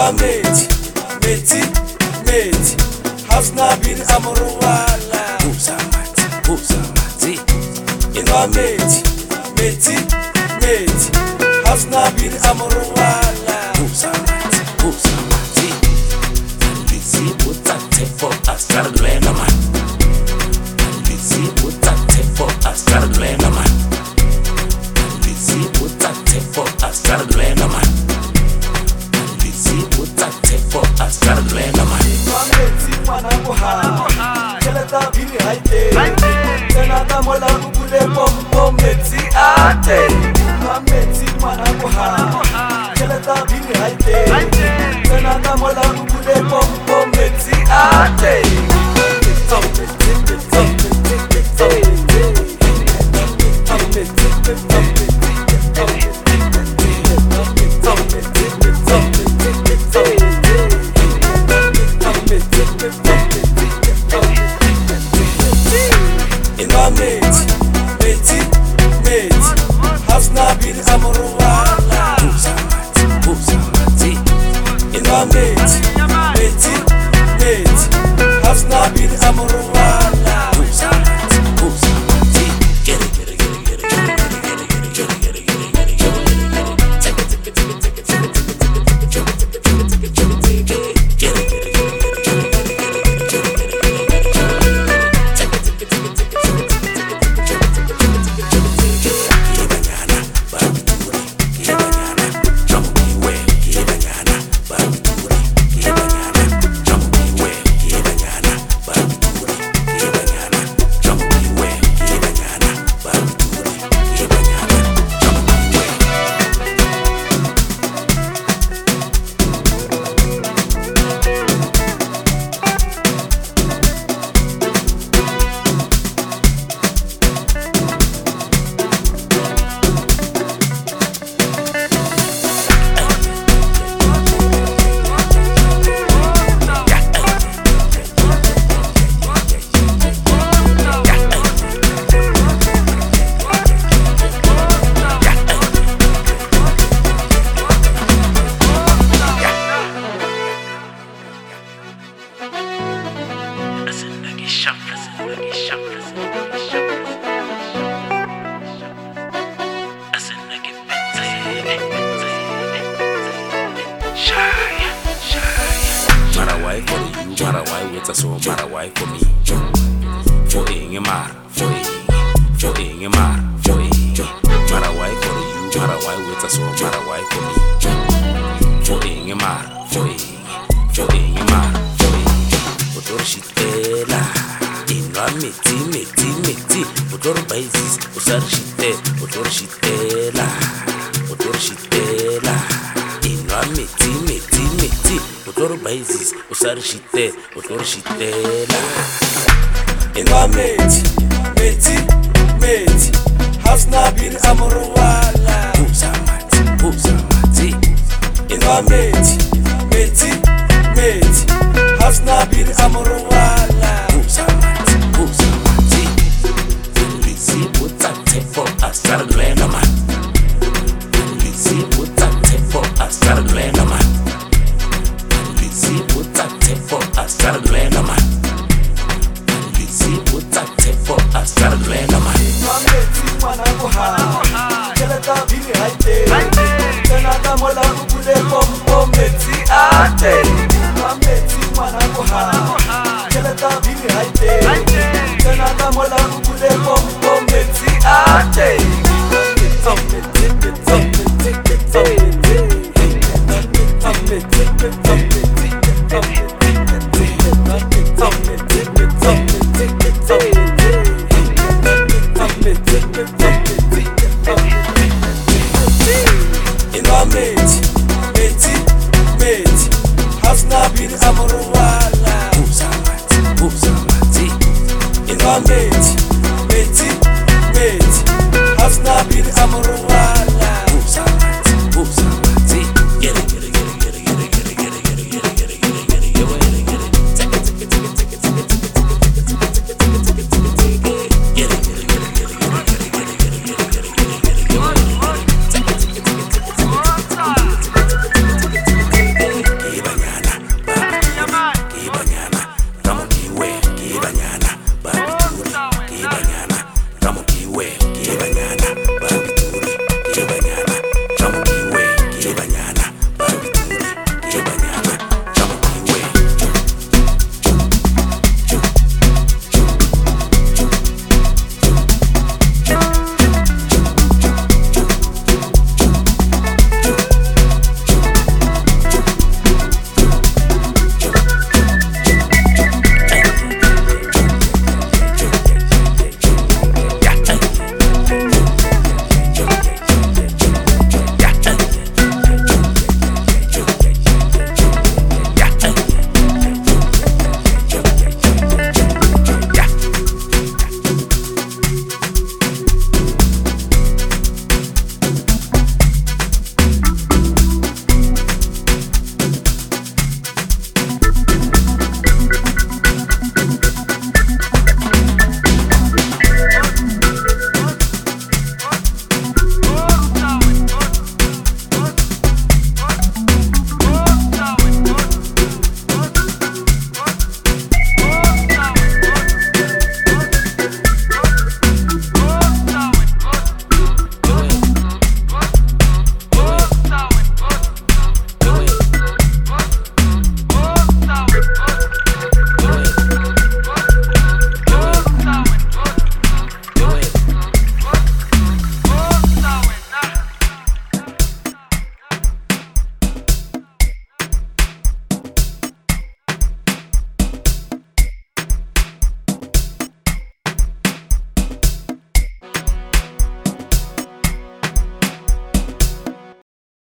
Meti, Hasna bin Amruwala. Uzamati. Inwa Meti, Hasna bin Amruwala. Uzamati. Lizzy utate for Astar Lena man. Lizzy utate for Astar Lena man. Lizzy utate for Astar Lena man. Lizzy utate for Astar Lena man. Meti manabuha, keleta bini haite. Senata mola bubule pom Meti ate. Meti manabuha, keleta bini haite. Senata mola bubule pom Meti ate. Inwa Meti, Hasna bin Amruwala. Uzamati. Inwa Meti, Hasna bin Amruwala. Uzamati. Get it. Marawai for you, Marawai with us, so Marawai for me. For Ingemar, for Ingemar, for Marawai for you, Marawai with us, so Marawai for me. For Ingemar, for Ingemar, for Otorshitela. Inwa Meti, Otor Basis, Osarshite, Otorshitela. Inwa Meti, Otor Basis, Osarshitela. Inwa Meti, Hasna bin Amruwala. Uzamati. Inwa Meti, Hasna bin Amruwala. Uzamati. Lizzy utate for Astar Lena man. Lizzy utate for Astar Lena man. Lizzy utate for Astar Lena man. Lizzy utate for Astar Lena man. Inwa Meti manabuha, keleta bini haite. Senata mola bubule pom Meti ate. Inwa Meti manabuha, keleta bini haite. Senata mola bubule pom Meti ate. Inwa Meti, Hasna bin Amruwala. Uzamati. Inwa Meti, Hasna bin Amruwala.